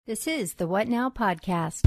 This is the What Now podcast.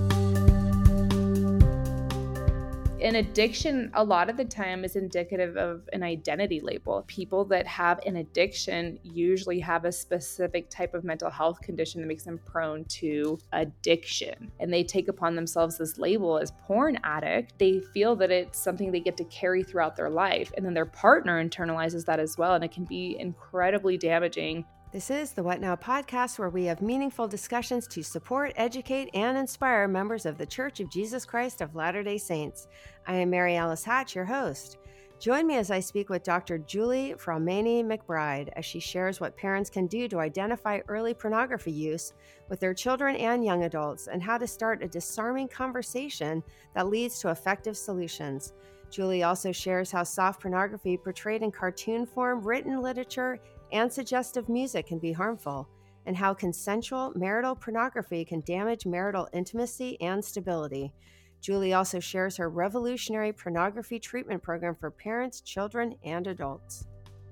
An addiction, a lot of the time, is indicative of an identity label. People that have an addiction usually have a specific type of mental health condition that makes them prone to addiction. And they take upon themselves this label as porn addict. They feel that it's something they get to carry throughout their life. And then their partner internalizes that as well. And it can be incredibly damaging. This is the What Now podcast, where we have meaningful discussions to support, educate, and inspire members of the Church of Jesus Christ of Latter-day Saints. I am Mary Alice Hatch, your host. Join me as I speak with Dr. Julie Fraumaini McBride as she shares what parents can do to identify early pornography use with their children and young adults, and how to start a disarming conversation that leads to effective solutions. Julie also shares how soft pornography portrayed in cartoon form, written literature, and suggestive music can be harmful, and how consensual marital pornography can damage marital intimacy and stability. Julie also shares her revolutionary pornography treatment program for parents, children, and adults.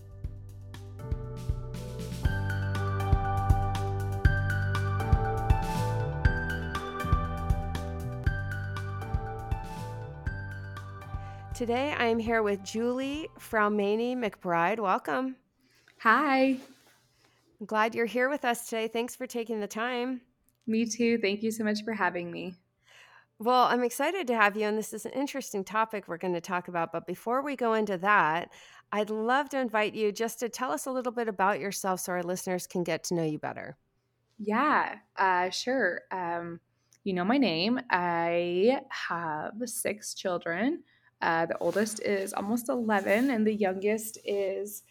Today, I am here with Julie Fraumaini McBride. Welcome. Hi. I'm glad you're here with us today. Thanks for taking the time. Me too. Thank you so much for having me. Well, I'm excited to have you, and this is an interesting topic we're going to talk about. But before we go into that, I'd love to invite you just to tell us a little bit about yourself so our listeners can get to know you better. Yeah, sure. You know my name. I have 6 children. The oldest is almost 11, and the youngest is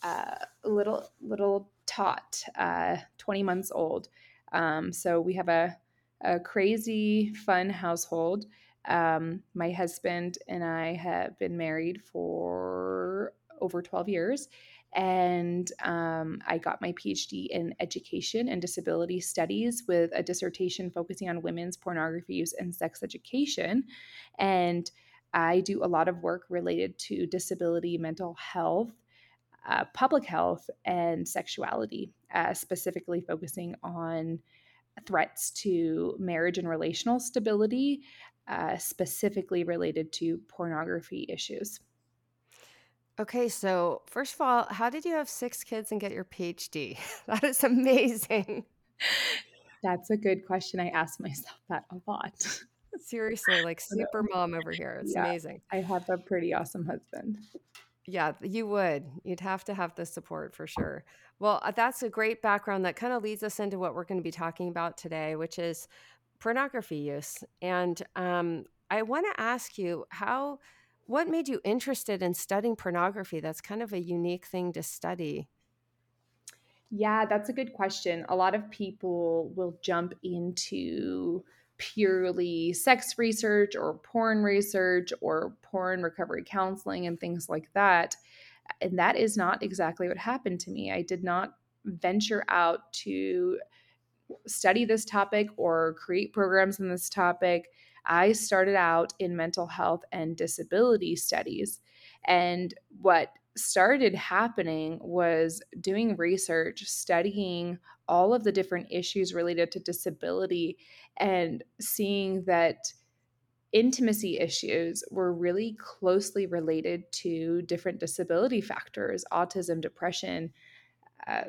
little tot, 20 months old. So we have a crazy, fun household. My husband and I have been married for over 12 years. And I got my PhD in education and disability studies with a dissertation focusing on women's pornography use and sex education. And I do a lot of work related to disability, mental health, public health, and sexuality, specifically focusing on threats to marriage and relational stability, specifically related to pornography issues. Okay, so first of all, how did you have 6 kids and get your PhD? That is amazing. That's a good question. I ask myself that a lot. Seriously, like super mom over here. It's Yeah, amazing. I have a pretty awesome husband. Yeah, you would. You'd have to have the support for sure. Well, that's a great background that kind of leads us into what we're going to be talking about today, which is pornography use. And I want to ask you what made you interested in studying pornography? That's kind of a unique thing to study. Yeah, that's a good question. A lot of people will jump into purely sex research or porn research or porn recovery counseling and things like that. And that is not exactly what happened to me. I did not venture out to study this topic or create programs in this topic. I started out in mental health and disability studies. And what started happening was doing research, studying all of the different issues related to disability, and seeing that intimacy issues were really closely related to different disability factors: autism, depression, uh,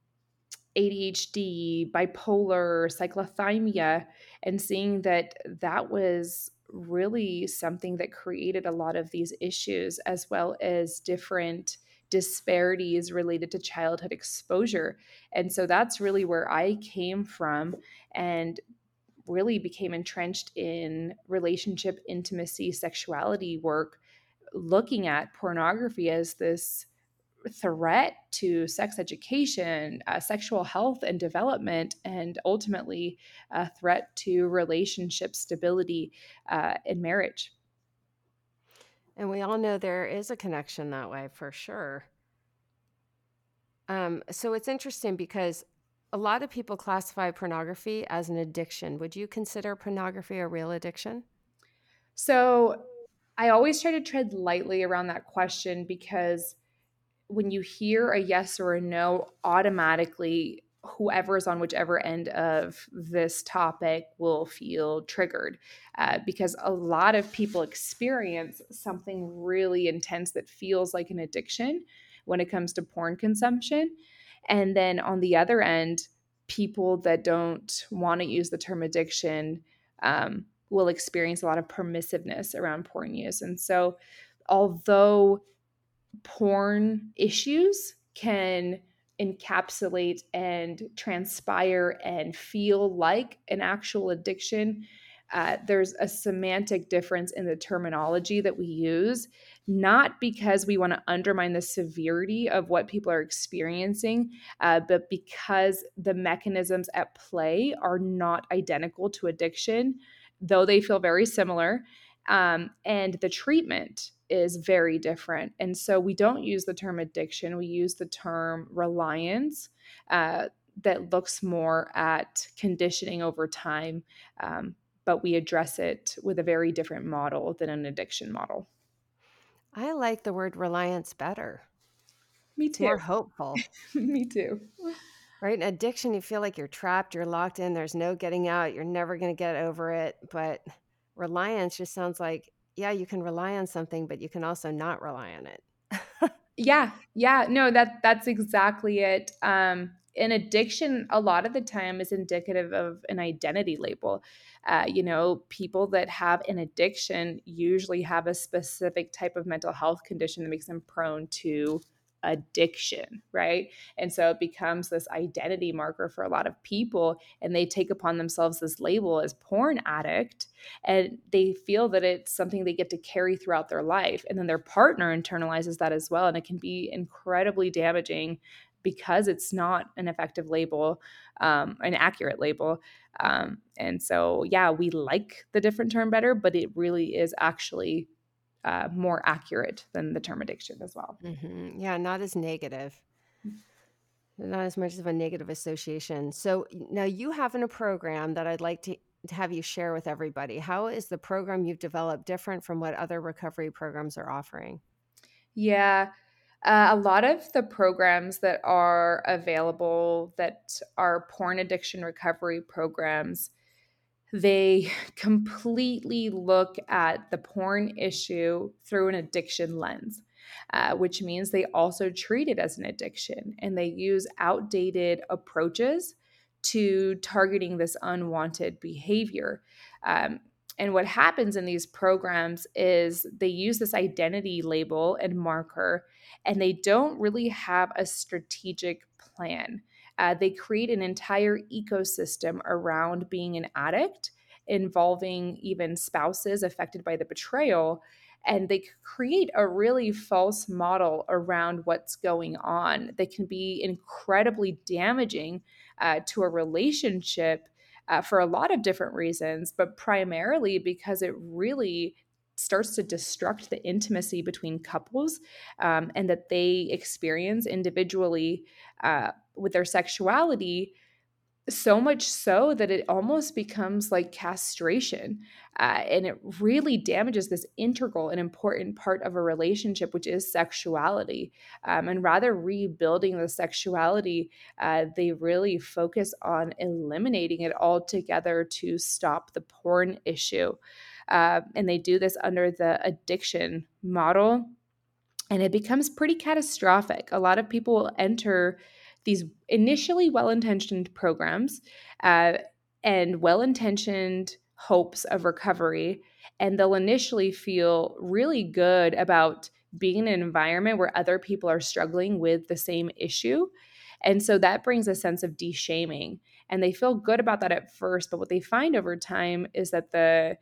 ADHD, bipolar, cyclothymia, and seeing that that was really something that created a lot of these issues, as well as different disparities related to childhood exposure. And so that's really where I came from, and really became entrenched in relationship, intimacy, sexuality work, looking at pornography as this threat to sex education, sexual health and development, and ultimately a threat to relationship stability in marriage. And we all know there is a connection that way for sure. So it's interesting because a lot of people classify pornography as an addiction. Would you consider pornography a real addiction? So I always try to tread lightly around that question, because when you hear a yes or a no, automatically whoever's on whichever end of this topic will feel triggered, because a lot of people experience something really intense that feels like an addiction when it comes to porn consumption. And then on the other end, people that don't want to use the term addiction will experience a lot of permissiveness around porn use. And so, although porn issues can encapsulate and transpire and feel like an actual addiction, there's a semantic difference in the terminology that we use, not because we want to undermine the severity of what people are experiencing, but because the mechanisms at play are not identical to addiction, though they feel very similar. And the treatment is very different. And so we don't use the term addiction, we use the term reliance, that looks more at conditioning over time. But we address it with a very different model than an addiction model. I like the word reliance better. Me It's too. more hopeful, Me too. right? In addiction, you feel like you're trapped, you're locked in, there's no getting out, you're never going to get over it. But reliance just sounds like, yeah, you can rely on something, but you can also not rely on it. Yeah. No, that's exactly it. An addiction, a lot of the time, is indicative of an identity label. People that have an addiction usually have a specific type of mental health condition that makes them prone to addiction, right? And so it becomes this identity marker for a lot of people, and they take upon themselves this label as porn addict, and they feel that it's something they get to carry throughout their life. And then their partner internalizes that as well. And it can be incredibly damaging because it's not an effective label, an accurate label. And so, yeah, we like the different term better, but it really is actually more accurate than the term addiction as well. Yeah, not as negative, not as much of a negative association. So now you have in a program that I'd like to have you share with everybody. How is the program you've developed different from what other recovery programs are offering? Yeah. A lot of the programs that are available that are porn addiction recovery programs, they completely look at the porn issue through an addiction lens, which means they also treat it as an addiction, and they use outdated approaches to targeting this unwanted behavior. Um, and what happens in these programs is they use this identity label and marker, and they don't really have a strategic plan. They create an entire ecosystem around being an addict, involving even spouses affected by the betrayal. And they create a really false model around what's going on that can be incredibly damaging to a relationship, for a lot of different reasons, but primarily because it really starts to destruct the intimacy between couples, and that they experience individually with their sexuality, so much so that it almost becomes like castration. And it really damages this integral and important part of a relationship, which is sexuality. And rather rebuilding the sexuality, they really focus on eliminating it altogether to stop the porn issue. And they do this under the addiction model, and it becomes pretty catastrophic. A lot of people will enter these initially well intentioned programs, uh, and well intentioned hopes of recovery, and they'll initially feel really good about being in an environment where other people are struggling with the same issue. And so that brings a sense of de-shaming, and they feel good about that at first. But what they find over time is that the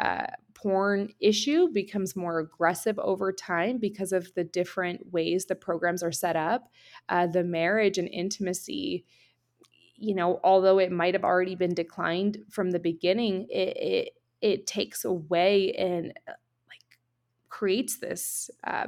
porn issue becomes more aggressive over time because of the different ways the programs are set up. The marriage and intimacy, although it might have already been declined from the beginning, it takes away and like creates this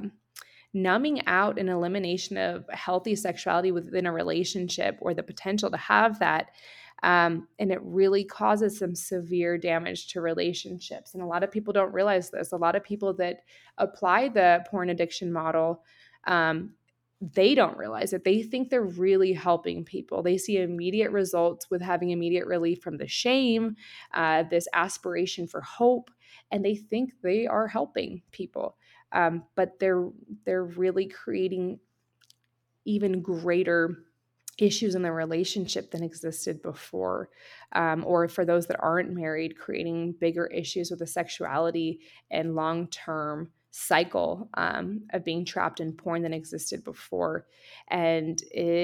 numbing out and elimination of healthy sexuality within a relationship, or the potential to have that. And it really causes some severe damage to relationships. And a lot of people don't realize this. A lot of people that apply the porn addiction model, they don't realize it. They think they're really helping people. They see immediate results with having immediate relief from the shame, this aspiration for hope, and they think they are helping people. But they're really creating even greater issues in the relationship than existed before, or for those that aren't married, creating bigger issues with the sexuality and long-term cycle of being trapped in porn than existed before. And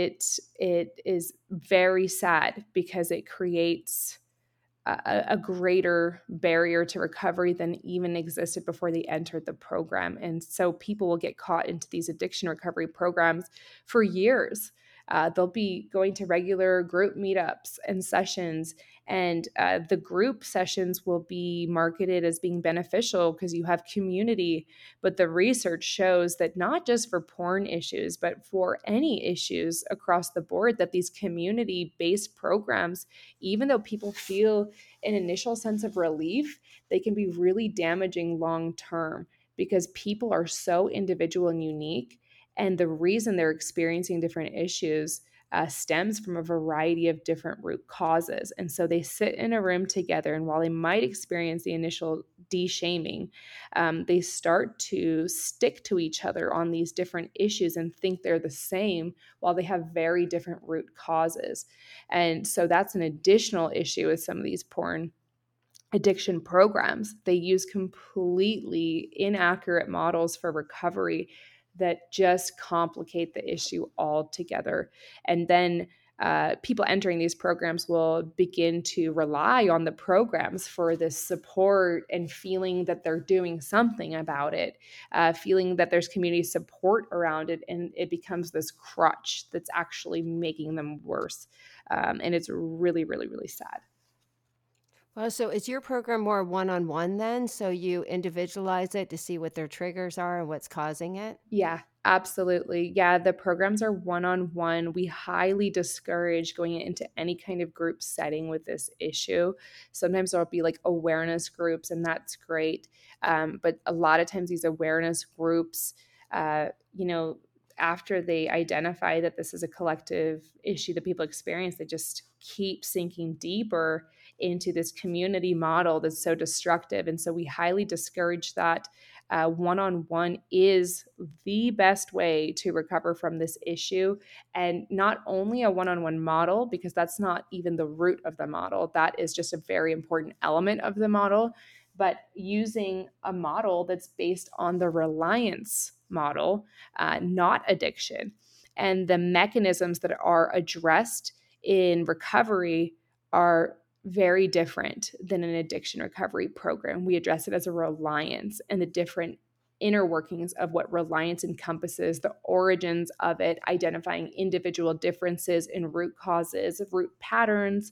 it is very sad because it creates a greater barrier to recovery than even existed before they entered the program. And so people will get caught into these addiction recovery programs for years. They'll be going to regular group meetups and sessions, and the group sessions will be marketed as being beneficial because you have community. But the research shows that not just for porn issues, but for any issues across the board, that these community-based programs, even though people feel an initial sense of relief, they can be really damaging long term because people are so individual and unique. And the reason they're experiencing different issues stems from a variety of different root causes. And so they sit in a room together, and while they might experience the initial de-shaming, they start to stick to each other on these different issues and think they're the same while they have very different root causes. And so that's an additional issue with some of these porn addiction programs. They use completely inaccurate models for recovery that just complicate the issue altogether. And then people entering these programs will begin to rely on the programs for this support and feeling that they're doing something about it, feeling that there's community support around it, and it becomes this crutch that's actually making them worse. And it's really, really, really sad. Well, so is your program more one-on-one then? So you individualize it to see what their triggers are and what's causing it? Yeah, absolutely. Yeah, the programs are one-on-one. We highly discourage going into any kind of group setting with this issue. Sometimes there'll be like awareness groups, and that's great. But a lot of times these awareness groups, you know, after they identify that this is a collective issue that people experience, they just keep sinking deeper into this community model that's so destructive. And so we highly discourage that. One-on-one is the best way to recover from this issue. And not only a one-on-one model, because that's not even the root of the model, that is just a very important element of the model, but using a model that's based on the reliance model, not addiction. And the mechanisms that are addressed in recovery are very different than an addiction recovery program. We address it as a reliance, and the different inner workings of what reliance encompasses, the origins of it, identifying individual differences in root causes, root patterns,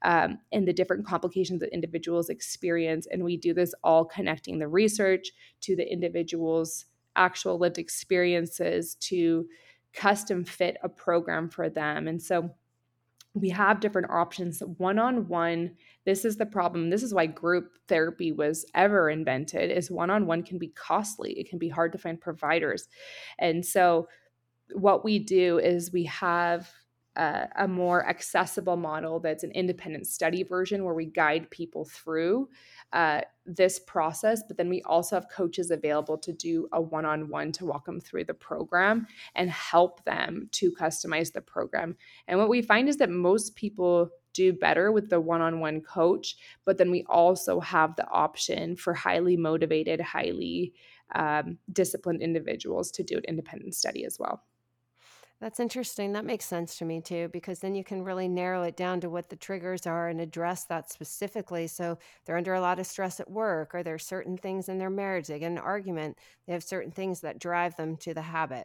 and the different complications that individuals experience. And we do this all connecting the research to the individual's actual lived experiences to custom fit a program for them. And so we have different options. One-on-one, this is the problem. This is why group therapy was ever invented, is one-on-one can be costly. It can be hard to find providers. And so what we do is we have a more accessible model that's an independent study version where we guide people through this process, but then we also have coaches available to do a one-on-one to walk them through the program and help them to customize the program. And what we find is that most people do better with the one-on-one coach, but then we also have the option for highly motivated, highly disciplined individuals to do an independent study as well. That's interesting. That makes sense to me too, because then you can really narrow it down to what the triggers are and address that specifically. So they're under a lot of stress at work, or there's certain things in their marriage, they get an argument, they have certain things that drive them to the habit,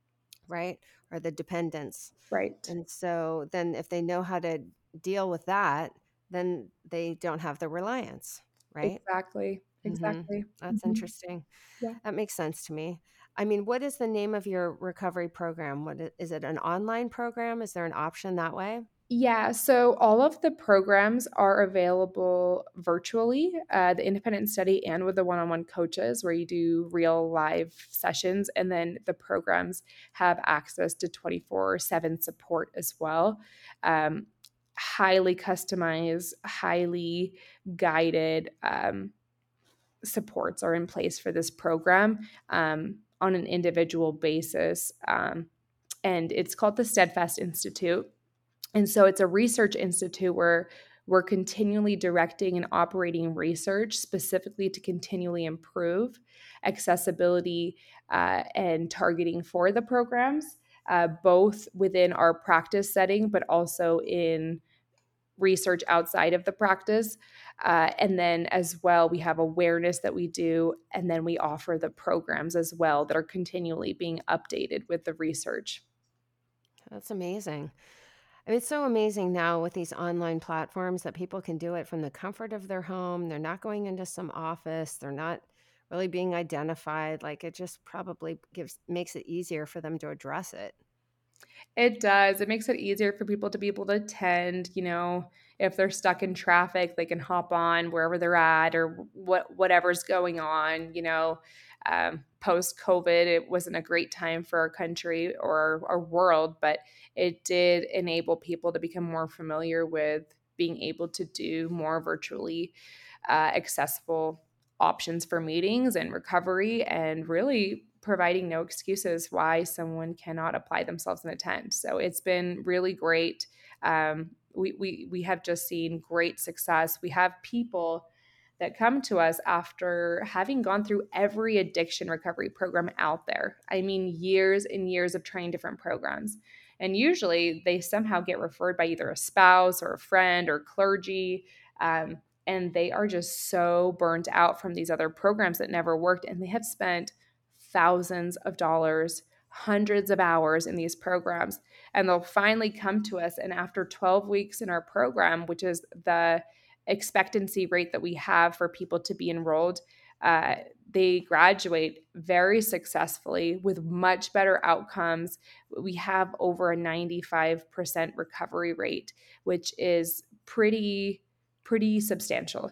right? Or the dependence. Right. And so then if they know how to deal with that, then they don't have the reliance, right? Exactly. Mm-hmm. Exactly. That's Mhm. interesting. Yeah. That makes sense to me. I mean, what is the name of your recovery program? Is it an online program? Is there an option that way? Yeah, so all of the programs are available virtually, the independent study and with the one-on-one coaches where you do real live sessions. And then the programs have access to 24/7 support as well. Um, Highly customized, highly guided supports are in place for this program on an individual basis. And it's called the Steadfast Institute. And so it's a research institute where we're continually directing and operating research specifically to continually improve accessibility and targeting for the programs, both within our practice setting, but also in research outside of the practice. And then as well, we have awareness that we do, and then we offer the programs as well that are continually being updated with the research. That's amazing. I mean, it's so amazing now with these online platforms that people can do it from the comfort of their home. They're not going into some office. They're not really being identified. Like it just probably makes it easier for them to address it. It does. It makes it easier for people to be able to attend, if they're stuck in traffic, they can hop on wherever they're at or whatever's going on, post COVID, it wasn't a great time for our country or our world, but it did enable people to become more familiar with being able to do more virtually accessible options for meetings and recovery, and really providing no excuses why someone cannot apply themselves and attend. So it's been really great. We have just seen great success. We have people that come to us after having gone through every addiction recovery program out there. I mean, years and years of trying different programs. And usually they somehow get referred by either a spouse or a friend or clergy. And they are just so burnt out from these other programs that never worked. And they have spent thousands of dollars, hundreds of hours in these programs. And they'll finally come to us. And after 12 weeks in our program, which is the expectancy rate that we have for people to be enrolled, they graduate very successfully with much better outcomes. We have over a 95% recovery rate, which is pretty substantial.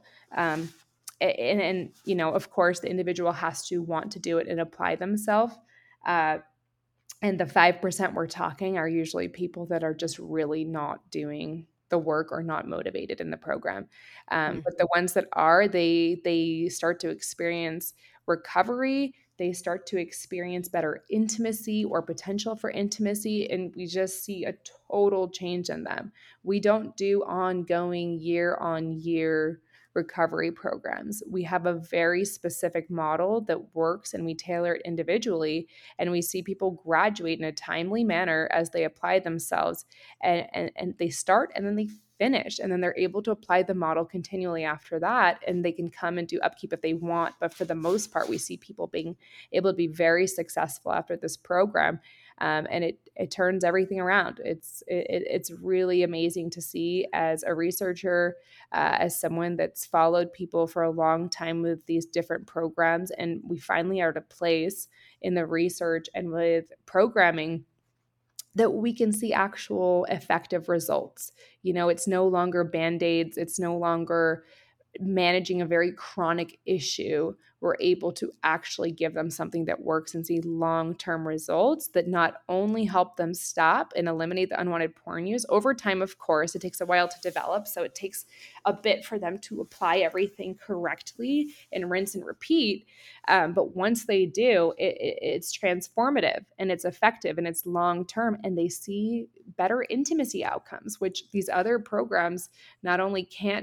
And of course, the individual has to want to do it and apply themselves. Uh, and the 5% we're talking are usually people that are just really not doing the work or not motivated in the program. But the ones that are, they start to experience recovery. They start to experience better intimacy or potential for intimacy, and we just see a total change in them. We don't do ongoing year on year recovery programs. We have a very specific model that works, and we tailor it individually, and we see people graduate in a timely manner as they apply themselves, and they start and then they finish, and then they're able to apply the model continually after that, and they can come and do upkeep if they want. But for the most part, we see people being able to be very successful after this program. And it turns everything around. It's really amazing to see as a researcher, as someone that's followed people for a long time with these different programs, and we finally are at a place in the research and with programming that we can see actual effective results. It's no longer band-aids, it's no longer managing a very chronic issue. We're able to actually give them something that works and see long-term results that not only help them stop and eliminate the unwanted porn use. Over time, of course, it takes a while to develop, so it takes a bit for them to apply everything correctly and rinse and repeat. But once they do, it's transformative and it's effective and it's long-term, and they see better intimacy outcomes, which these other programs not only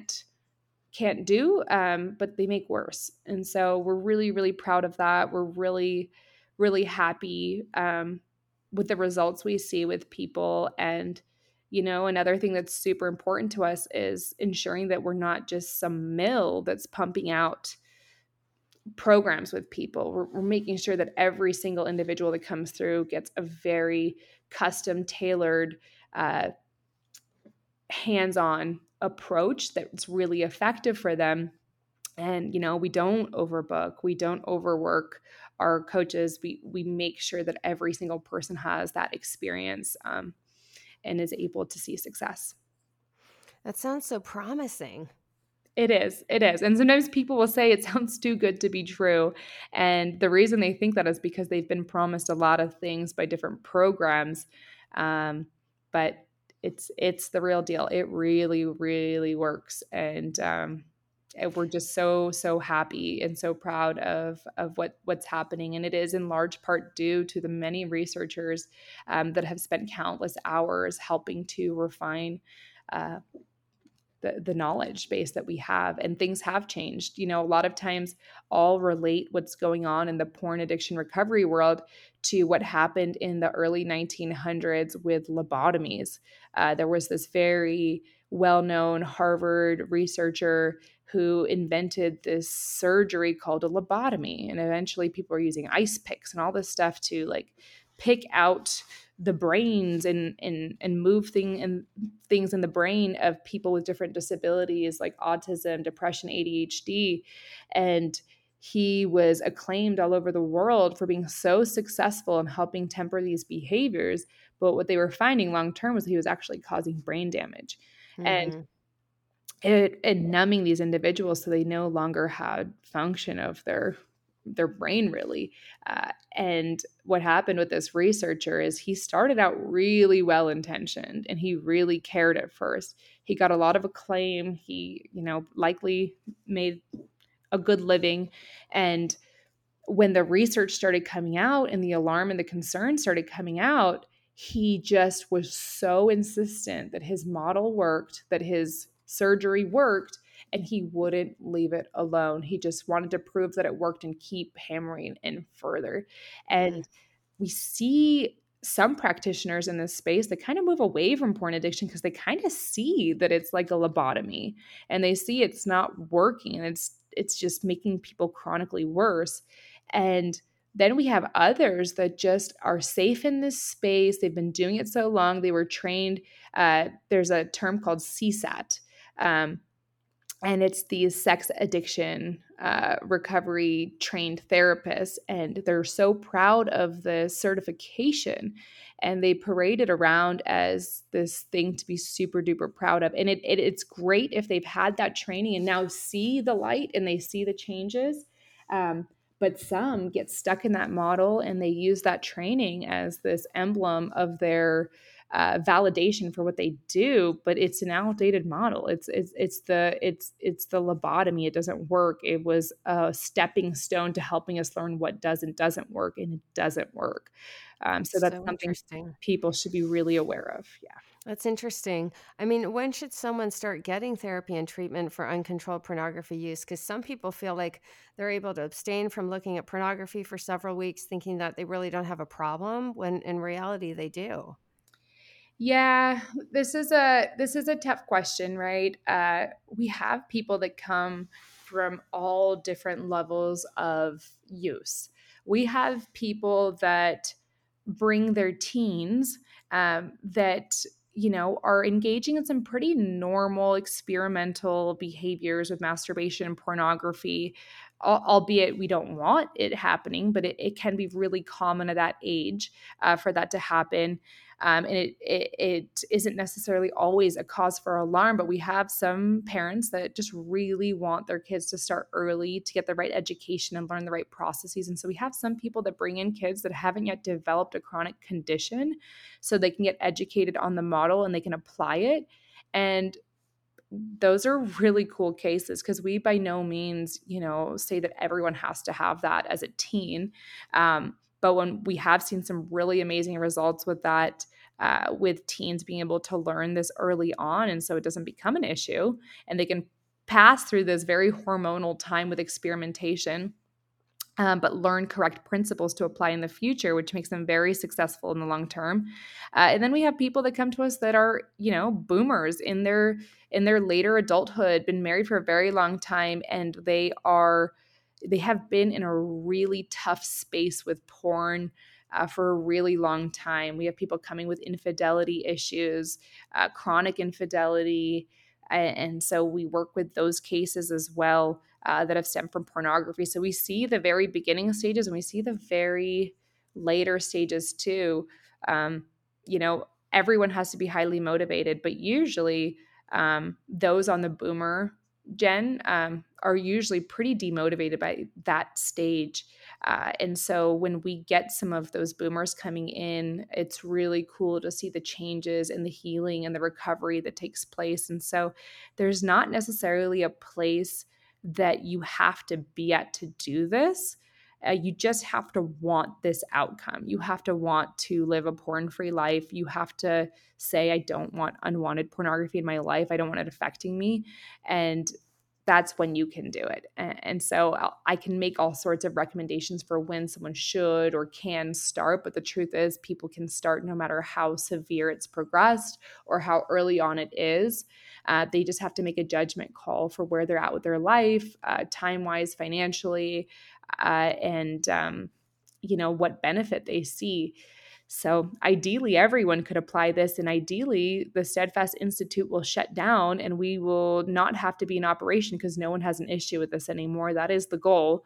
can't do, but they make worse. And so we're really, really proud of that. We're really, really happy with the results we see with people. And, another thing that's super important to us is ensuring that we're not just some mill that's pumping out programs with people. We're making sure that every single individual that comes through gets a very custom tailored, hands-on approach that's really effective for them. And we don't overbook, we don't overwork our coaches. We make sure that every single person has that experience, and is able to see success. That sounds so promising. It is. It is. And sometimes people will say it sounds too good to be true. And the reason they think that is because they've been promised a lot of things by different programs. But it's the real deal. It really, really works. And we're just so happy and so proud of what's happening. And it is in large part due to the many researchers that have spent countless hours helping to refine uh, the knowledge base that we have, and things have changed. A lot of times I'll relate what's going on in the porn addiction recovery world to what happened in the early 1900s with lobotomies. There was this very well-known Harvard researcher who invented this surgery called a lobotomy, and eventually people are using ice picks and all this stuff to like pick out the brains and move things in the brain of people with different disabilities like autism, depression, ADHD. And he was acclaimed all over the world for being so successful in helping temper these behaviors. But what they were finding long term was he was actually causing brain damage. And Mm-hmm. it numbing these individuals so they no longer had function of their brain really. And what happened with this researcher is he started out really well intentioned and he really cared at first. He got a lot of acclaim. He, likely made a good living. And when the research started coming out and the alarm and the concern started coming out, he just was so insistent that his model worked, that his surgery worked, and he wouldn't leave it alone. He just wanted to prove that it worked and keep hammering in further. And we see some practitioners in this space that kind of move away from porn addiction because they kind of see that it's like a lobotomy and they see it's not working and it's just making people chronically worse. And then we have others that just are safe in this space. They've been doing it so long. They were trained. There's a term called CSAT. And it's these sex addiction recovery trained therapists, and they're so proud of the certification, and they parade it around as this thing to be super duper proud of. And it's great if they've had that training and now see the light and they see the changes. But some get stuck in that model and they use that training as this emblem of their validation for what they do, but it's an outdated model. It's the lobotomy. It doesn't work. It was a stepping stone to helping us learn what doesn't work, and it doesn't work. So that's So something interesting. people should be really aware of. Yeah. That's interesting. I mean, when should someone start getting therapy and treatment for uncontrolled pornography use? Because some people feel like they're able to abstain from looking at pornography for several weeks, thinking that they really don't have a problem, when in reality they do. Yeah, this is a tough question, right? We have people that come from all different levels of use. We have people that bring their teens that are engaging in some pretty normal experimental behaviors with masturbation and pornography, albeit we don't want it happening, but it can be really common at that age for that to happen. And it isn't necessarily always a cause for alarm, but we have some parents that just really want their kids to start early to get the right education and learn the right processes. And so we have some people that bring in kids that haven't yet developed a chronic condition so they can get educated on the model and they can apply it. And those are really cool cases because we by no means, say that everyone has to have that as a teen. But when we have seen some really amazing results with that, with teens being able to learn this early on, and so it doesn't become an issue, and they can pass through this very hormonal time with experimentation, but learn correct principles to apply in the future, which makes them very successful in the long term. And then we have people that come to us that are, boomers in their later adulthood, been married for a very long time, and they have been in a really tough space with porn. For a really long time. We have people coming with infidelity issues, chronic infidelity. And so we work with those cases as well that have stemmed from pornography. So we see the very beginning stages and we see the very later stages too. Everyone has to be highly motivated, but usually those on the boomer gen are usually pretty demotivated by that stage. And so when we get some of those boomers coming in, it's really cool to see the changes and the healing and the recovery that takes place. And so there's not necessarily a place that you have to be at to do this. You just have to want this outcome. You have to want to live a porn-free life. You have to say, I don't want unwanted pornography in my life. I don't want it affecting me. And that's when you can do it. And so I can make all sorts of recommendations for when someone should or can start. But the truth is, people can start no matter how severe it's progressed or how early on it is. They just have to make a judgment call for where they're at with their life, time-wise, financially, and what benefit they see. So ideally, everyone could apply this, and ideally, the Steadfast Institute will shut down and we will not have to be in operation because no one has an issue with this anymore. That is the goal.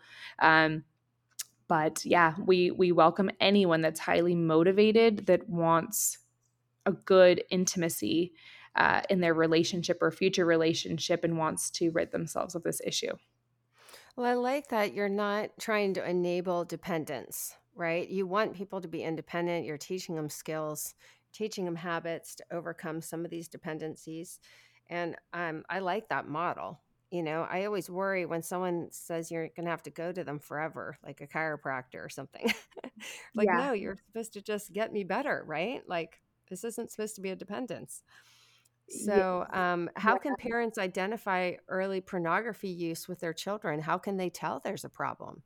But yeah, we welcome anyone that's highly motivated, that wants a good intimacy in their relationship or future relationship, and wants to rid themselves of this issue. Well, I like that you're not trying to enable dependence, right? You want people to be independent. You're teaching them skills, teaching them habits to overcome some of these dependencies. And I like that model. I always worry when someone says you're going to have to go to them forever, like a chiropractor or something. Like, Yeah. no, you're supposed to just get me better, right? Like, this isn't supposed to be a dependence. Yeah. So, how can parents identify early pornography use with their children? How can they tell there's a problem?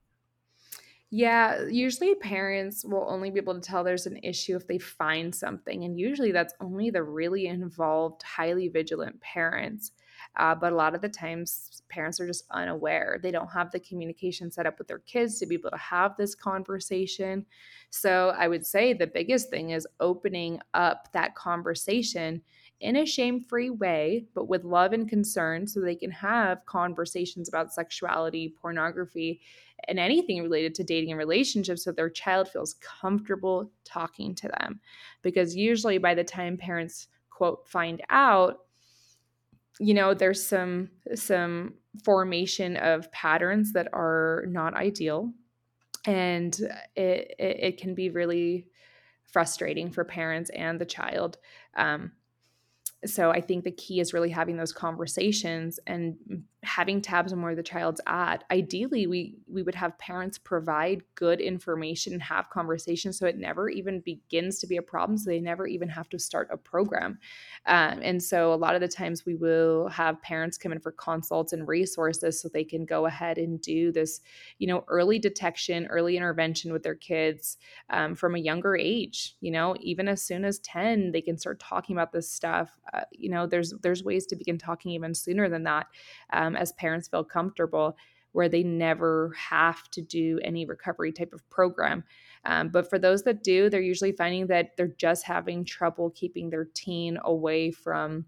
Yeah, usually parents will only be able to tell there's an issue if they find something. And usually that's only the really involved, highly vigilant parents. But a lot of the times, parents are just unaware. They don't have the communication set up with their kids to be able to have this conversation. So I would say the biggest thing is opening up that conversation in a shame-free way, but with love and concern, so they can have conversations about sexuality, pornography, and anything related to dating and relationships, so their child feels comfortable talking to them. Because usually by the time parents, quote, find out, there's some formation of patterns that are not ideal, and it can be really frustrating for parents and the child. So I think the key is really having those conversations and having tabs on where the child's at. Ideally, we would have parents provide good information and have conversations so it never even begins to be a problem, so they never even have to start a program. And so a lot of the times we will have parents come in for consults and resources so they can go ahead and do this, early detection, early intervention with their kids from a younger age. Even as soon as 10, they can start talking about this stuff. There's ways to begin talking even sooner than that, as parents feel comfortable, where they never have to do any recovery type of program. But for those that do, they're usually finding that they're just having trouble keeping their teen away from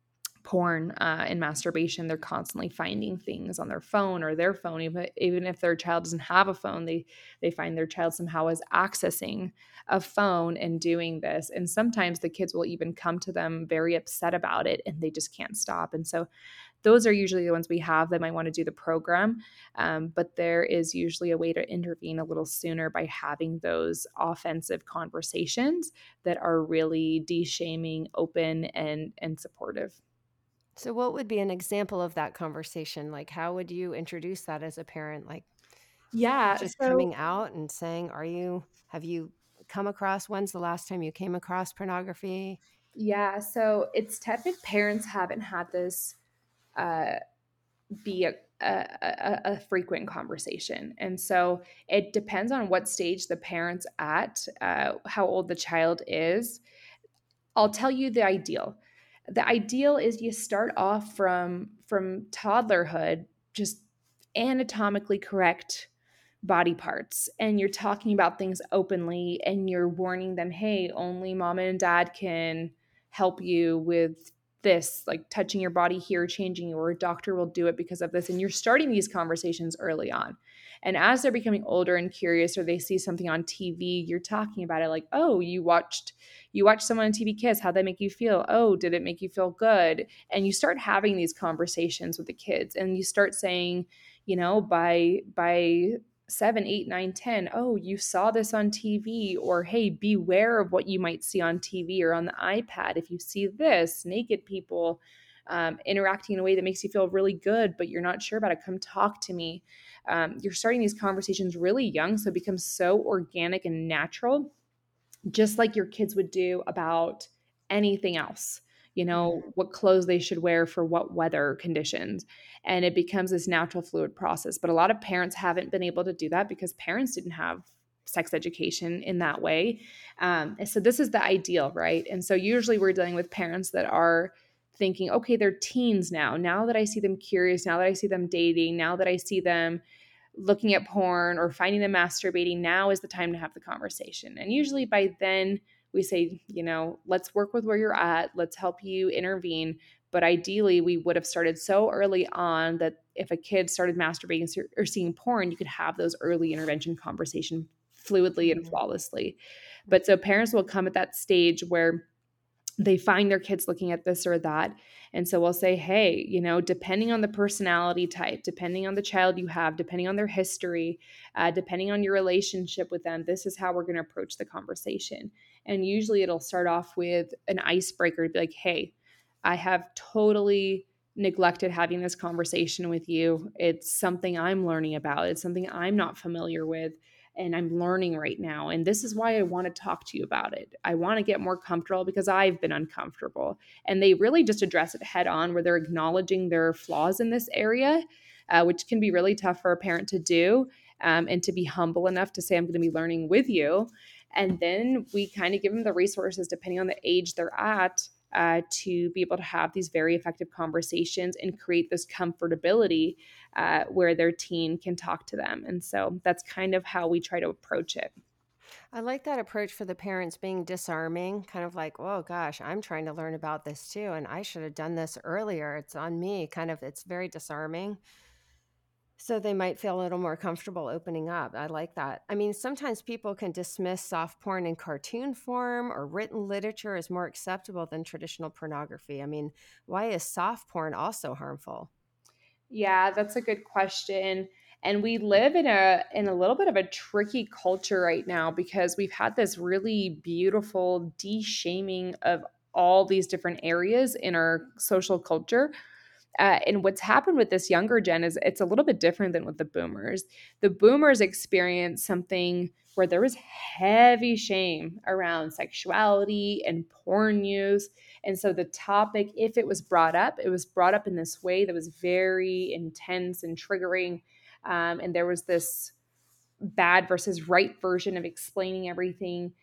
porn and masturbation. They're constantly finding things on their phone or their phone. Even if their child doesn't have a phone, they find their child somehow is accessing a phone and doing this. And sometimes the kids will even come to them very upset about it, and they just can't stop. And so those are usually the ones we have that might want to do the program. But there is usually a way to intervene a little sooner by having those offensive conversations that are really de-shaming, open, and supportive. So, what would be an example of that conversation? Like, how would you introduce that as a parent? Like, Yeah. just So coming out and saying, have you come across, when's the last time you came across pornography? Yeah, so it's tough if parents haven't had this uh, be a frequent conversation. And so it depends on what stage the parent's at, how old the child is. I'll tell you the ideal. The ideal is you start off from toddlerhood, just anatomically correct body parts, and you're talking about things openly, and you're warning them, hey, only mom and dad can help you with this, like touching your body here, changing you, or a doctor will do it because of this. And you're starting these conversations early on. And as they're becoming older and curious, or they see something on TV, you're talking about it like, oh, you watched someone on TV kiss. How'd that make you feel? Oh, did it make you feel good? And you start having these conversations with the kids, and you start saying, by 7, 8, 9, 10, oh, you saw this on TV, or hey, beware of what you might see on TV or on the iPad. If you see this, naked people interacting in a way that makes you feel really good, but you're not sure about it, come talk to me. You're starting these conversations really young, so it becomes so organic and natural, just like your kids would do about anything else, what clothes they should wear for what weather conditions. And it becomes this natural, fluid process. But a lot of parents haven't been able to do that because parents didn't have sex education in that way. And so this is the ideal, right? And so usually we're dealing with parents that are thinking, okay, they're teens now. Now that I see them curious, now that I see them dating, now that I see them looking at porn or finding them masturbating, now is the time to have the conversation. And usually by then we say, let's work with where you're at. Let's help you intervene. But ideally, we would have started so early on that if a kid started masturbating or seeing porn, you could have those early intervention conversations fluidly and flawlessly. But so parents will come at that stage where they find their kids looking at this or that. And so we'll say, hey, depending on the personality type, depending on the child you have, depending on their history, depending on your relationship with them, this is how we're going to approach the conversation. And usually it'll start off with an icebreaker to be like, hey, I have totally neglected having this conversation with you. It's something I'm learning about. It's something I'm not familiar with, and I'm learning right now. And this is why I want to talk to you about it. I want to get more comfortable because I've been uncomfortable. And they really just address it head on, where they're acknowledging their flaws in this area, which can be really tough for a parent to do, and to be humble enough to say, I'm going to be learning with you. And then we kind of give them the resources, depending on the age they're at, to be able to have these very effective conversations and create this comfortability where their teen can talk to them. And so that's kind of how we try to approach it. I like that approach for the parents, being disarming, kind of like, oh gosh, I'm trying to learn about this too, and I should have done this earlier. It's on me. It's very disarming. So they might feel a little more comfortable opening up. I like that. I mean, sometimes people can dismiss soft porn in cartoon form or written literature as more acceptable than traditional pornography. I mean, why is soft porn also harmful? Yeah, that's a good question. And we live in a little bit of a tricky culture right now, because we've had this really beautiful de-shaming of all these different areas in our social culture. And what's happened with this younger gen is it's a little bit different than with the boomers. The boomers experienced something where there was heavy shame around sexuality and porn use. And so the topic, if it was brought up, it was brought up in this way that was very intense and triggering. And there was this bad versus right version of explaining everything.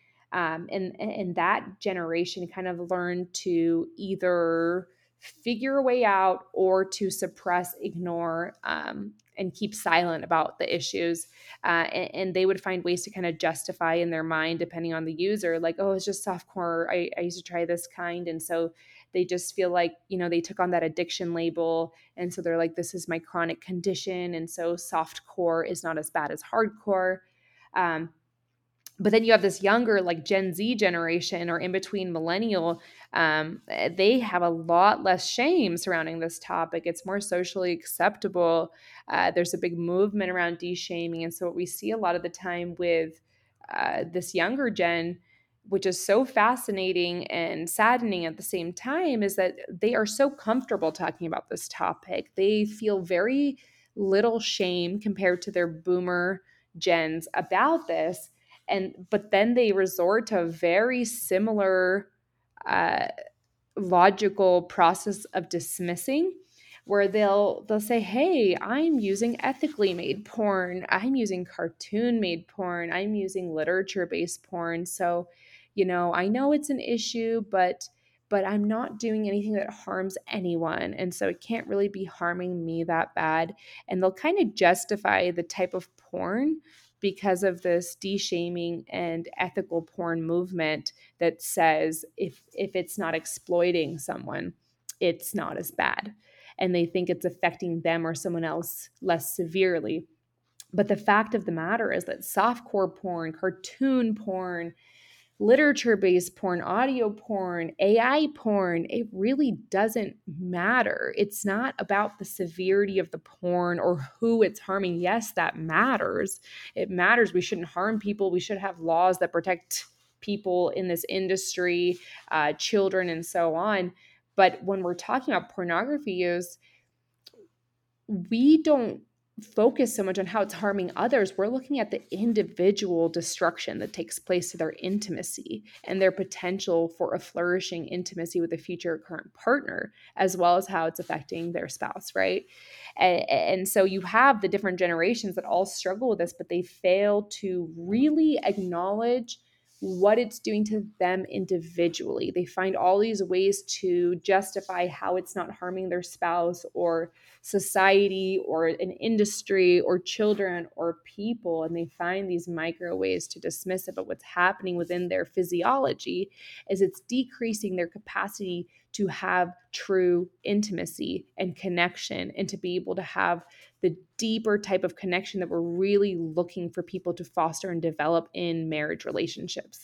And that generation kind of learned to either figure a way out or to suppress, ignore, and keep silent about the issues. And they would find ways to kind of justify in their mind, depending on the user, like, oh, it's just softcore. I used to try this kind. And so they just feel like, they took on that addiction label. And so they're like, this is my chronic condition. And so soft core is not as bad as hardcore. Um, but then you have this younger, like Gen Z generation, or in between millennial, they have a lot less shame surrounding this topic. It's more socially acceptable. There's a big movement around de-shaming. And so what we see a lot of the time with this younger gen, which is so fascinating and saddening at the same time, is that they are so comfortable talking about this topic. They feel very little shame compared to their boomer gens about this. But then they resort to a very similar uh, logical process of dismissing, where they'll say, hey, I'm using ethically made porn, I'm using cartoon made porn, I'm using literature based porn. So I know it's an issue, but I'm not doing anything that harms anyone, and so it can't really be harming me that bad. And they'll kind of justify the type of porn because of this de-shaming and ethical porn movement that says if it's not exploiting someone. it's not as bad. And they think it's affecting them or someone else less severely. But the fact of the matter is that softcore porn, cartoon porn, literature-based porn, audio porn, AI porn, it really doesn't matter. It's not about the severity of the porn or who it's harming. Yes, that matters. It matters. We shouldn't harm people. We should have laws that protect people in this industry, children, and so on. But when we're talking about pornography use, we don't focus so much on how it's harming others. We're looking at the individual destruction that takes place to their intimacy and their potential for a flourishing intimacy with a future current partner, as well as how it's affecting their spouse, right? And so you have the different generations that all struggle with this, but they fail to really acknowledge what it's doing to them individually. They find all these ways to justify how it's not harming their spouse or society or an industry or children or people, and they find these micro ways to dismiss it. But what's happening within their physiology is it's decreasing their capacity to have true intimacy and connection, and to be able to have the deeper type of connection that we're really looking for people to foster and develop in marriage relationships.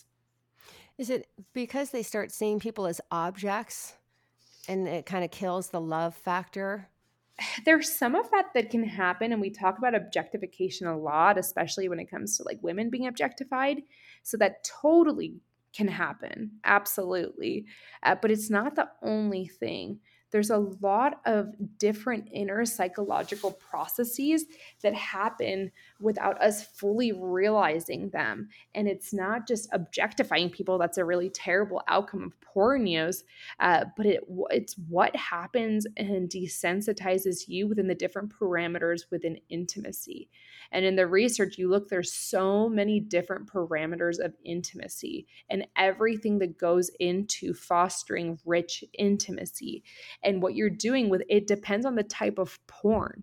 Is it because they start seeing people as objects and it kind of kills the love factor? There's some of that can happen, and we talk about objectification a lot, especially when it comes to like women being objectified. So that totally can happen, absolutely. But it's not the only thing. There's a lot of different inner psychological processes that happen without us fully realizing them. And it's not just objectifying people. That's a really terrible outcome of porn use. But it's what happens and desensitizes you within the different parameters within intimacy. And in the research, you look, there's so many different parameters of intimacy and everything that goes into fostering rich intimacy. And what you're doing with it depends on the type of porn.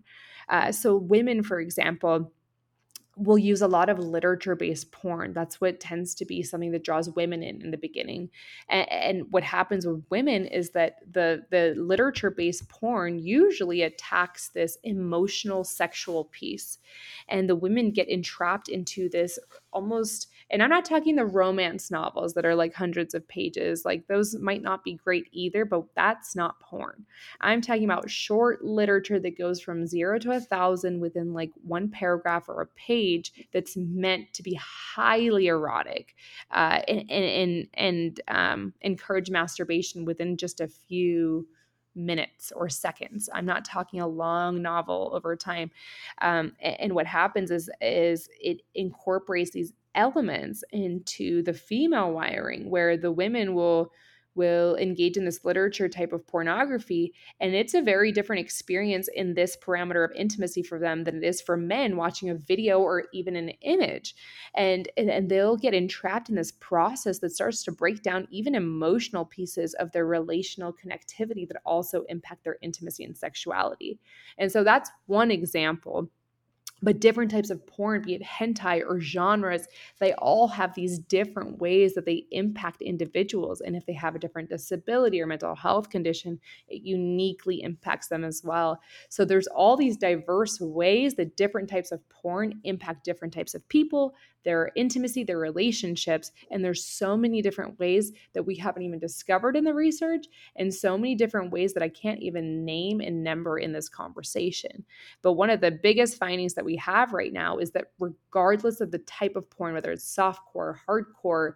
So women, for example, will use a lot of literature-based porn. That's what tends to be something that draws women in the beginning. And what happens with women is that the literature-based porn usually attacks this emotional sexual piece. And the women get entrapped into this almost, and I'm not talking the romance novels that are like hundreds of pages. Like those might not be great either, but that's not porn. I'm talking about short literature that goes from 0 to 1,000 within like one paragraph or a page that's meant to be highly erotic and encourage masturbation within just a few minutes or seconds. I'm not talking a long novel over time. And what happens is it incorporates these elements into the female wiring, where the women will engage in this literature type of pornography, and it's a very different experience in this parameter of intimacy for them than it is for men watching a video or even an image. And they'll get entrapped in this process that starts to break down even emotional pieces of their relational connectivity that also impact their intimacy and sexuality. And so that's one example. But different types of porn, be it hentai or genres, they all have these different ways that they impact individuals. And if they have a different disability or mental health condition, it uniquely impacts them as well. So there's all these diverse ways that different types of porn impact different types of people, their intimacy, their relationships. And there's so many different ways that we haven't even discovered in the research, and so many different ways that I can't even name and number in this conversation. But one of the biggest findings that we have right now is that regardless of the type of porn, whether it's softcore, hardcore,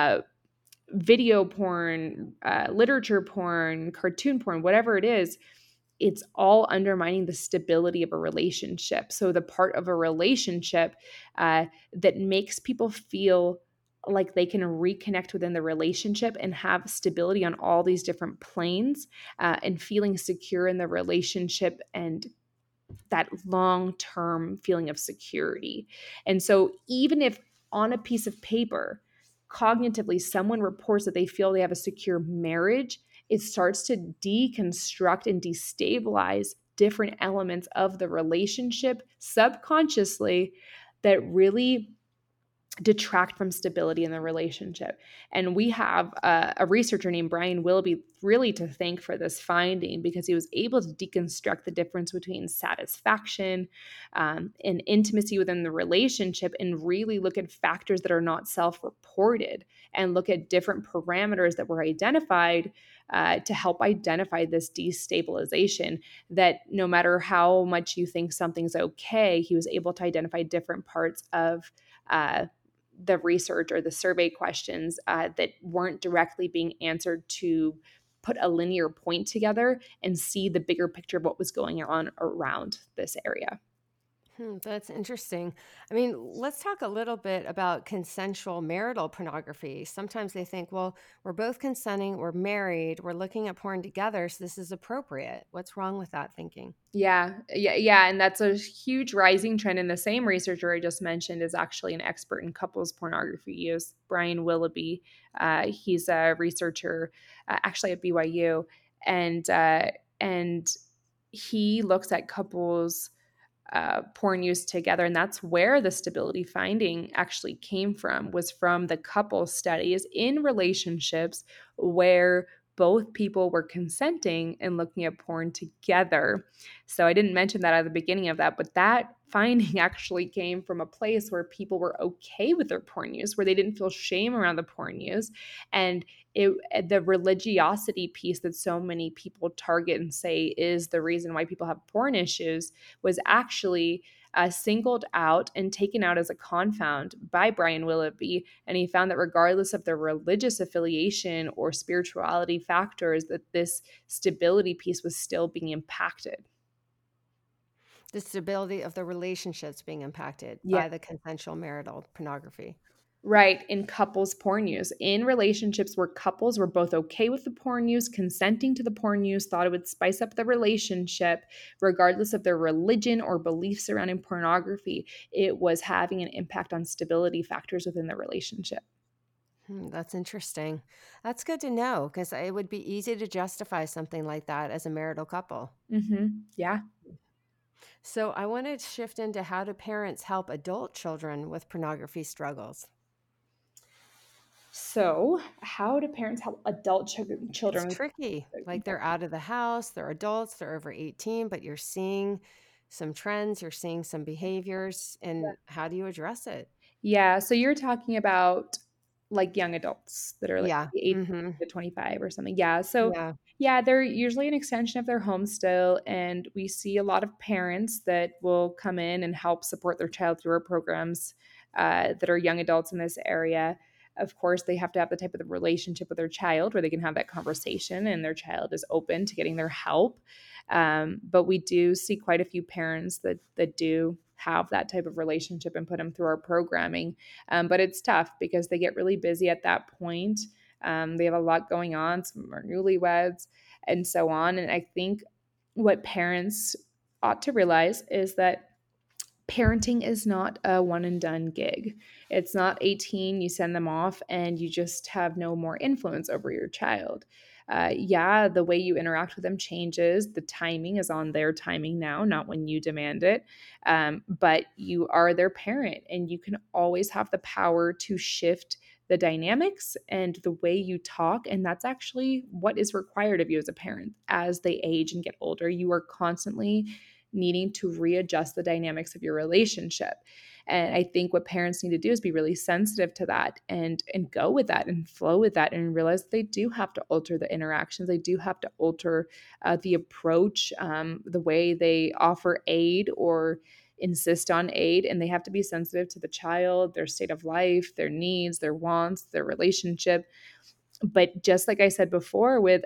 video porn, literature porn, cartoon porn, whatever it is, it's all undermining the stability of a relationship. So the part of a relationship that makes people feel like they can reconnect within the relationship and have stability on all these different planes, and feeling secure in the relationship and that long-term feeling of security. And so even if on a piece of paper, cognitively, someone reports that they feel they have a secure marriage, it starts to deconstruct and destabilize different elements of the relationship subconsciously that really detract from stability in the relationship. And we have a researcher named Brian Willoughby really to thank for this finding, because he was able to deconstruct the difference between satisfaction and intimacy within the relationship, and really look at factors that are not self-reported, and look at different parameters that were identified to help identify this destabilization. That no matter how much you think something's okay, he was able to identify different parts of the research or the survey questions that weren't directly being answered, to put a linear point together and see the bigger picture of what was going on around this area. That's interesting. I mean, let's talk a little bit about consensual marital pornography. Sometimes they think, well, we're both consenting, we're married, we're looking at porn together, so this is appropriate. What's wrong with that thinking? Yeah. And that's a huge rising trend. And the same researcher I just mentioned is actually an expert in couples pornography use, Brian Willoughby. He's a researcher actually at BYU. And he looks at couples porn use together, and that's where the stability finding actually came from, was from the couple studies in relationships where both people were consenting and looking at porn together. So I didn't mention that at the beginning of that, but that finding actually came from a place where people were okay with their porn use, where they didn't feel shame around the porn use. And the religiosity piece that so many people target and say is the reason why people have porn issues was actually singled out and taken out as a confound by Brian Willoughby. And he found that regardless of their religious affiliation or spirituality factors, that this stability piece was still being impacted. The stability of the relationships being impacted Yeah. by the consensual marital pornography. Right, in couples porn use. In relationships where couples were both okay with the porn use, consenting to the porn use, thought it would spice up the relationship, regardless of their religion or beliefs surrounding pornography, it was having an impact on stability factors within the relationship. That's interesting. That's good to know, because it would be easy to justify something like that as a marital couple. Yeah. So I want to shift into how do parents help adult children with pornography struggles? So, how do parents help adult It's children with tricky. Like they're out of the house, they're adults, they're over 18, but you're seeing some trends, you're seeing some behaviors, and how do you address it? Yeah, so you're talking about like young adults that are like Yeah. 18 Mm-hmm. to 25 or something. Yeah. So Yeah. yeah, they're usually an extension of their home still. And we see a lot of parents that will come in and help support their child through our programs that are young adults in this area. Of course, they have to have the type of the relationship with their child where they can have that conversation and their child is open to getting their help. But we do see quite a few parents that do have that type of relationship and put them through our programming. But it's tough because they get really busy at that point. They have a lot going on. Some are newlyweds and so on. And I think what parents ought to realize is that parenting is not a one and done gig. It's not 18, you send them off and you just have no more influence over your child. Yeah, the way you interact with them changes. The timing is on their timing now, not when you demand it. But you are their parent and you can always have the power to shift the dynamics and the way you talk. And that's actually what is required of you as a parent as they age and get older. You are constantly needing to readjust the dynamics of your relationship. And I think what parents need to do is be really sensitive to that and go with that and flow with that and realize they do have to alter the interactions. They do have to alter the approach, the way they offer aid or insist on aid, and they have to be sensitive to the child, their state of life, their needs, their wants, their relationship. But just like I said before, with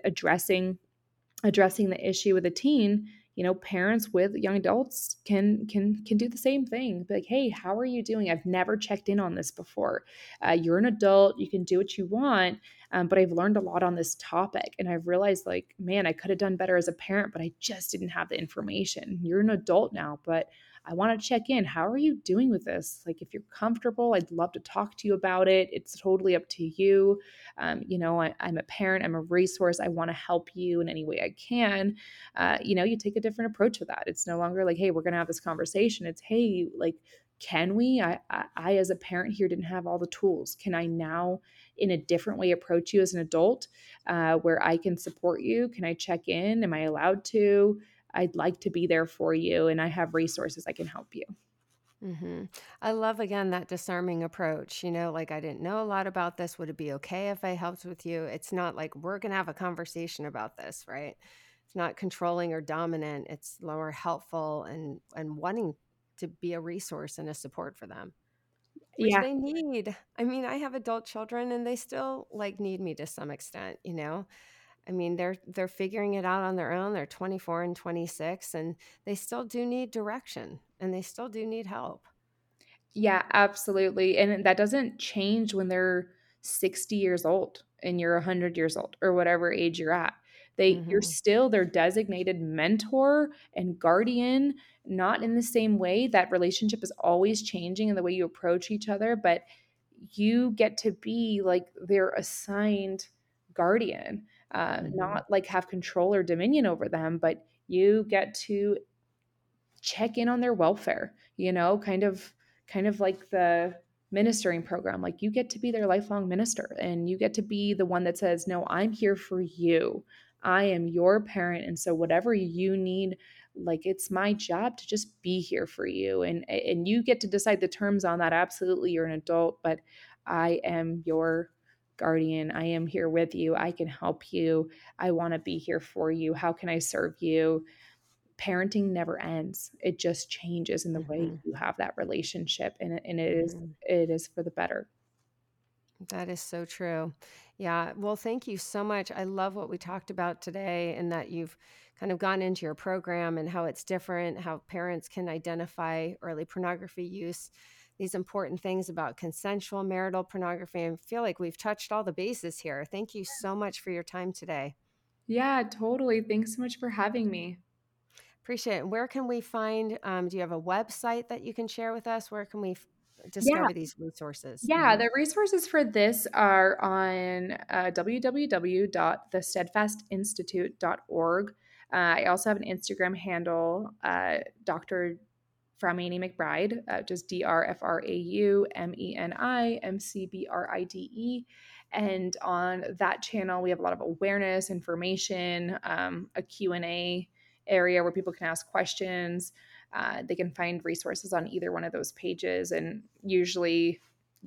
addressing the issue with a teen, parents with young adults can do the same thing. Be like, hey, how are you doing? I've never checked in on this before. You're an adult, you can do what you want, but I've learned a lot on this topic, and I've realized, like, man, I could have done better as a parent, but I just didn't have the information. You're an adult now, but I want to check in. How are you doing with this? Like, if you're comfortable, I'd love to talk to you about it. It's totally up to you. I'm a parent, I'm a resource. I want to help you in any way I can. You take a different approach with that. It's no longer like, hey, we're going to have this conversation. It's, hey, like, can we, I as a parent here didn't have all the tools. Can I now in a different way approach you as an adult, where I can support you? Can I check in? Am I allowed to? I'd like to be there for you, and I have resources I can help you. Mm-hmm. I love, again, that disarming approach. Like, I didn't know a lot about this. Would it be okay if I helped with you? It's not like we're going to have a conversation about this, right? It's not controlling or dominant. It's more helpful and wanting to be a resource and a support for them, which Yeah. they need. I mean, I have adult children and they still like need me to some extent, I mean, they're figuring it out on their own. They're 24 and 26, and they still do need direction and they still do need help. Yeah, absolutely. And that doesn't change when they're 60 years old and you're 100 years old or whatever age you're at. You're Mm-hmm. still their designated mentor and guardian, not in the same way. That relationship is always changing in the way you approach each other, but you get to be like their assigned guardian, Mm-hmm. not like have control or dominion over them, but you get to check in on their welfare, kind of like the ministering program. Like, you get to be their lifelong minister, and you get to be the one that says, no, I'm here for you. I am your parent, and so whatever you need, like, it's my job to just be here for you, and you get to decide the terms on that. Absolutely, you're an adult, but I am your guardian. I am here with you. I can help you. I want to be here for you. How can I serve you? Parenting never ends. It just changes in the way Mm-hmm. you have that relationship, and Mm-hmm. it is for the better. That is so true. Yeah. Well, thank you so much. I love what we talked about today, and that you've kind of gone into your program and how it's different, how parents can identify early pornography use, these important things about consensual marital pornography. I feel like we've touched all the bases here. Thank you so much for your time today. Yeah, totally. Thanks so much for having me. Appreciate it. Where can we find, do you have a website that you can share with us? Where can we Yeah, discover these resources? yeah. Mm-hmm. The resources for this are on www.thesteadfastinstitute.org. I also have an Instagram handle, Dr. Framini McBride, just DrFraumeniMcbride. And on that channel, we have a lot of awareness, information, a Q&A area where people can ask questions. They can find resources on either one of those pages. And usually,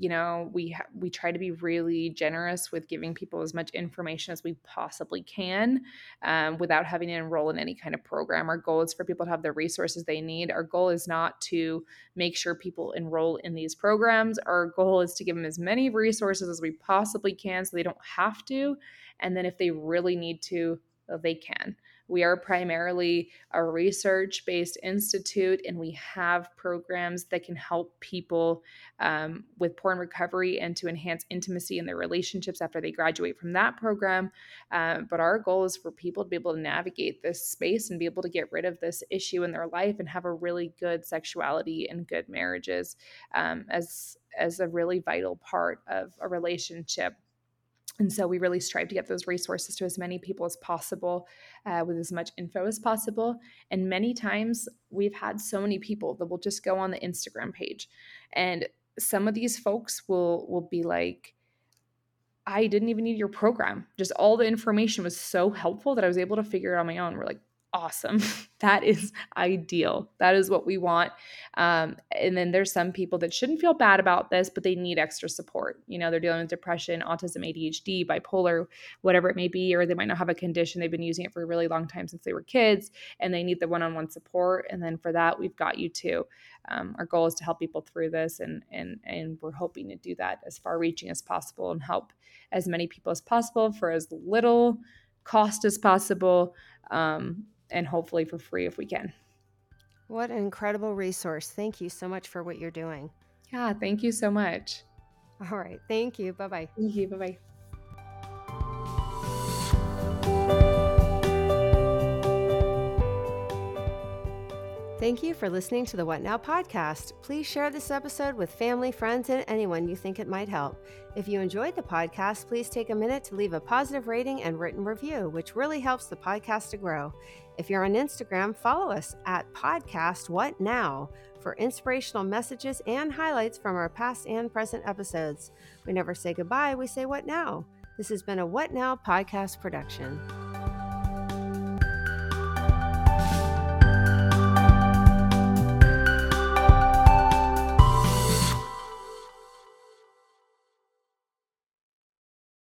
we try to be really generous with giving people as much information as we possibly can, without having to enroll in any kind of program. Our goal is for people to have the resources they need. Our goal is not to make sure people enroll in these programs. Our goal is to give them as many resources as we possibly can so they don't have to. And then if they really need to, they can. We are primarily a research-based institute, and we have programs that can help people with porn recovery and to enhance intimacy in their relationships after they graduate from that program. But our goal is for people to be able to navigate this space and be able to get rid of this issue in their life and have a really good sexuality and good marriages, as a really vital part of a relationship. And so we really strive to get those resources to as many people as possible, with as much info as possible. And many times we've had so many people that will just go on the Instagram page, and some of these folks will be like, I didn't even need your program. Just all the information was so helpful that I was able to figure it on my own. We're like, awesome. That is ideal. That is what we want. And then there's some people that shouldn't feel bad about this, but they need extra support. They're dealing with depression, autism, ADHD, bipolar, whatever it may be, or they might not have a condition. They've been using it for a really long time since they were kids, and they need the one-on-one support. And then for that, we've got you too. Our goal is to help people through this, and we're hoping to do that as far reaching as possible and help as many people as possible for as little cost as possible, and hopefully for free if we can. What an incredible resource. Thank you so much for what you're doing. Yeah, thank you so much. All right. Thank you. Bye-bye. Thank you. Bye-bye. Thank you for listening to the What Now podcast. Please share this episode with family, friends, and anyone you think it might help. If you enjoyed the podcast, please take a minute to leave a positive rating and written review, which really helps the podcast to grow. If you're on Instagram, follow us at Podcast What Now. for inspirational messages and highlights from our past and present episodes. We never say goodbye, we say what now. This has been a What Now podcast production.